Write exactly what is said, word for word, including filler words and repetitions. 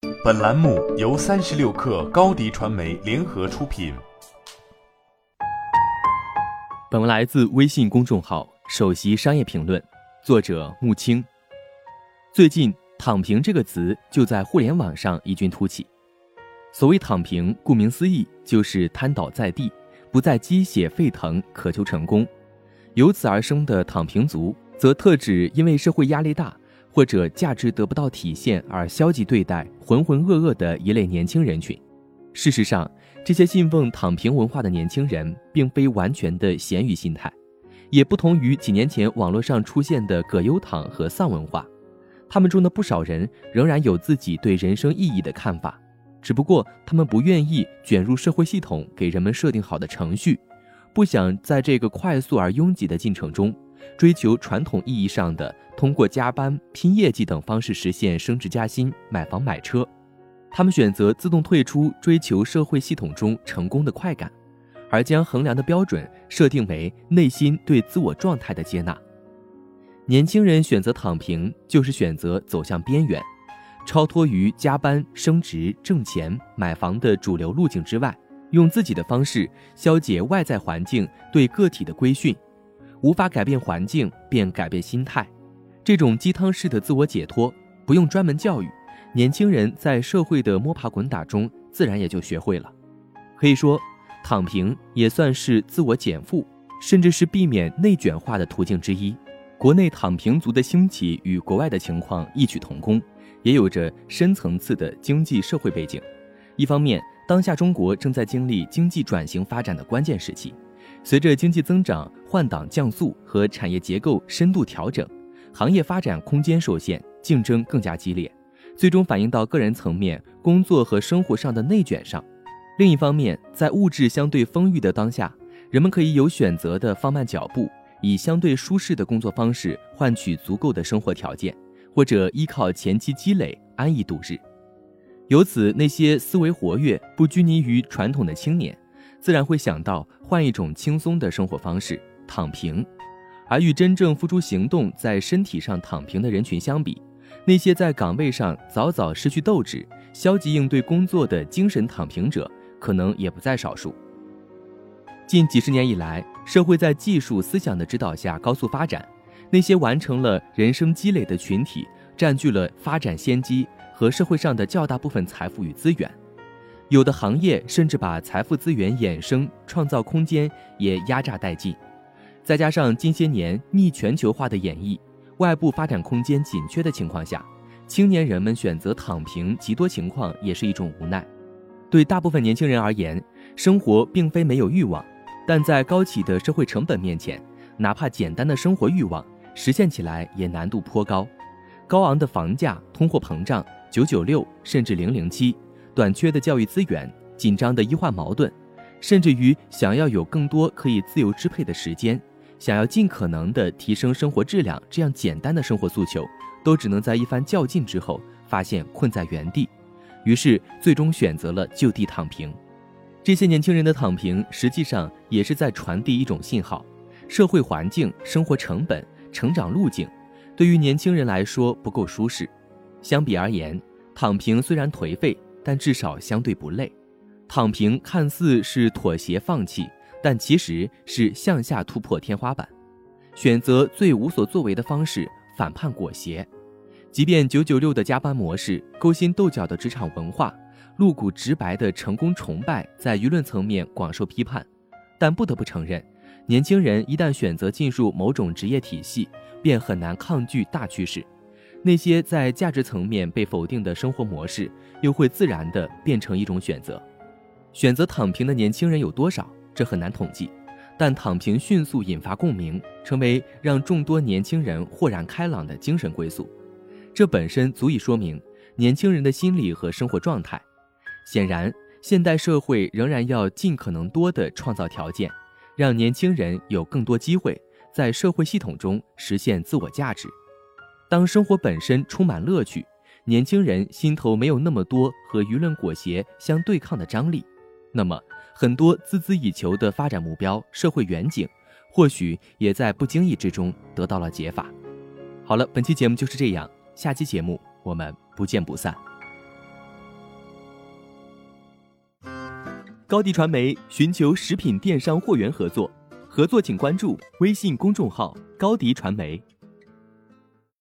本栏目由三十六氪高迪传媒联合出品。 本文来自微信公众号首席商业评论，作者穆青。最近躺平这个词就在互联网上异军突起。所谓躺平，顾名思义就是瘫倒在地，不再鸡血沸腾渴求成功。由此而生的躺平族则特指因为社会压力大或者价值得不到体现而消极对待浑浑噩噩的一类年轻人群。事实上，这些信奉躺平文化的年轻人并非完全的咸鱼心态，也不同于几年前网络上出现的葛优躺和丧文化。他们中的不少人仍然有自己对人生意义的看法，只不过他们不愿意卷入社会系统给人们设定好的程序，不想在这个快速而拥挤的进程中追求传统意义上的通过加班、拼业绩等方式实现升职加薪、买房买车。他们选择自动退出追求社会系统中成功的快感，而将衡量的标准设定为内心对自我状态的接纳。年轻人选择躺平，就是选择走向边缘，超脱于加班、升职、挣钱、买房的主流路径之外，用自己的方式消解外在环境对个体的规训。无法改变环境，便改变心态。这种鸡汤式的自我解脱，不用专门教育，年轻人在社会的摸爬滚打中自然也就学会了。可以说，躺平也算是自我减负，甚至是避免内卷化的途径之一。国内躺平族的兴起与国外的情况异曲同工，也有着深层次的经济社会背景。一方面，当下中国正在经历经济转型发展的关键时期，随着经济增长换挡降速和产业结构深度调整，行业发展空间受限，竞争更加激烈，最终反映到个人层面工作和生活上的内卷上。另一方面，在物质相对丰裕的当下，人们可以有选择地放慢脚步，以相对舒适的工作方式换取足够的生活条件，或者依靠前期积累安逸度日。由此，那些思维活跃、不拘泥于传统的青年，自然会想到换一种轻松的生活方式，躺平。而与真正付诸行动在身体上躺平的人群相比，那些在岗位上早早失去斗志、消极应对工作的精神躺平者，可能也不在少数。近几十年以来，社会在技术思想的指导下高速发展，那些完成了人生积累的群体占据了发展先机和社会上的较大部分财富与资源。有的行业甚至把财富资源衍生创造空间也压榨殆尽。再加上近些年逆全球化的演绎，外部发展空间紧缺的情况下，青年人们选择躺平极多情况也是一种无奈。对大部分年轻人而言，生活并非没有欲望，但在高企的社会成本面前，哪怕简单的生活欲望实现起来也难度颇高。高昂的房价、通货膨胀、九九六甚至零零七，短缺的教育资源、紧张的医患矛盾，甚至于想要有更多可以自由支配的时间，想要尽可能地提升生活质量，这样简单的生活诉求，都只能在一番较劲之后发现困在原地，于是最终选择了就地躺平。这些年轻人的躺平，实际上也是在传递一种信号：社会环境、生活成本、成长路径，对于年轻人来说不够舒适。相比而言，躺平虽然颓废，但至少相对不累。躺平看似是妥协放弃，但其实是向下突破天花板，选择最无所作为的方式，反叛裹挟。即便九九六的加班模式、勾心斗角的职场文化、露骨直白的成功崇拜在舆论层面广受批判，但不得不承认，年轻人一旦选择进入某种职业体系，便很难抗拒大趋势。那些在价值层面被否定的生活模式，又会自然地变成一种选择。选择躺平的年轻人有多少？这很难统计，但躺平迅速引发共鸣，成为让众多年轻人豁然开朗的精神归宿。这本身足以说明年轻人的心理和生活状态。显然，现代社会仍然要尽可能多地创造条件，让年轻人有更多机会在社会系统中实现自我价值。当生活本身充满乐趣，年轻人心头没有那么多和舆论裹挟相对抗的张力，那么很多孜孜以求的发展目标、社会远景，或许也在不经意之中得到了解法。好了，本期节目就是这样，下期节目我们不见不散。 高迪传媒寻求食品电商货源合作，合作请关注微信公众号高迪传媒。